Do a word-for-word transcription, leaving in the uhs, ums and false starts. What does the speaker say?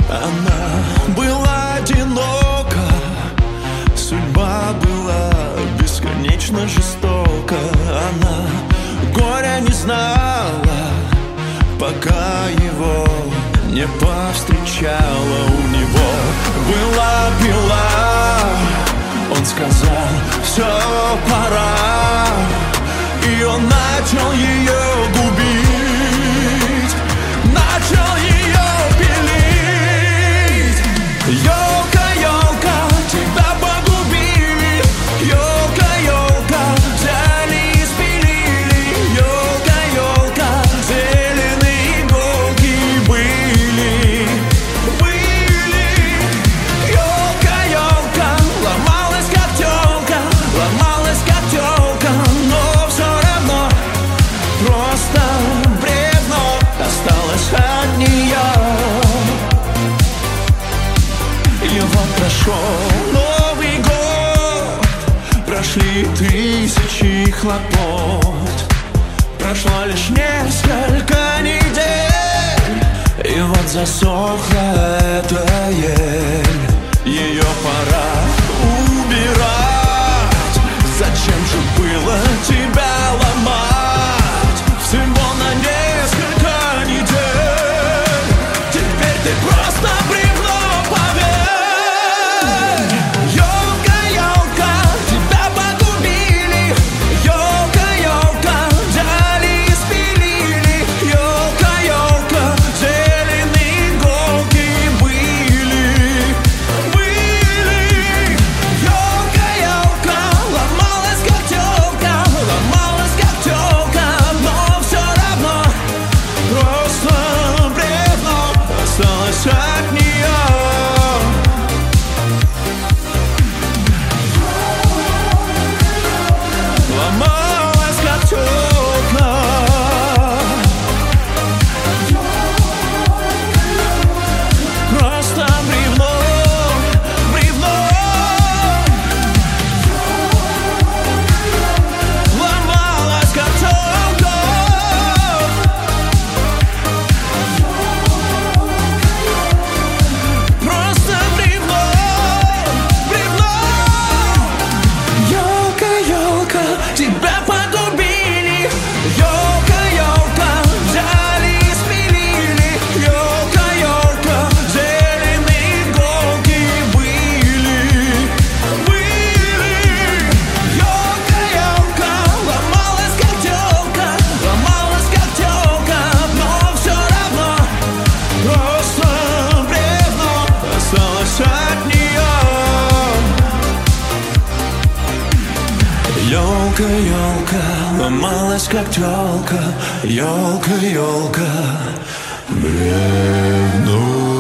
Она была одинока, судьба была бесконечно жестока. Она горя не знала, пока его не повстречала. У него была пила, он сказал: все, пора. И он начал ее губить, начал ее пилить. Ёлка, ёлка, тебя погубили. Ёлка, ёлка, взяли и спилили. Ёлка, ёлка, зеленые иголки были, были. Ёлка, ёлка, ломалась как тёлка, ломалась как тёлка, но все равно просто бревно осталось от нее. И вот прошел Новый год, прошли тысячи хлопот, прошло лишь несколько недель, и вот засохла эта ель. Ее пора убирать. Зачем же было тебя ломать всего на несколько недель? Теперь ты просто бревно, поверь. Ёлка, ёлка, тебя погубили. Ёлка, ёлка, взяли и спилили. Ёлка, ёлка, зеленые иголки были, были. Ёлка, ёлка, ломалась как тёлка, ломалась как тёлка, но все равно просто бревно осталось от нее. Ломалась как тёлка, просто бревно, бревно. Ломалась как тёлка, просто бревно, бревно. Ёлка, ёлка, тебя погубили. Ёлка, ёлка, взяли и спилили. Ёлка, ёлка, зеленые иголки были, были. Ёлка, ёлка, ломалась как тёлка, ломалась как тёлка, но все равно просто бревно осталось от нее. Ёлка, ёлка, ломалась как тёлка. Ёлка, ёлка, бревно.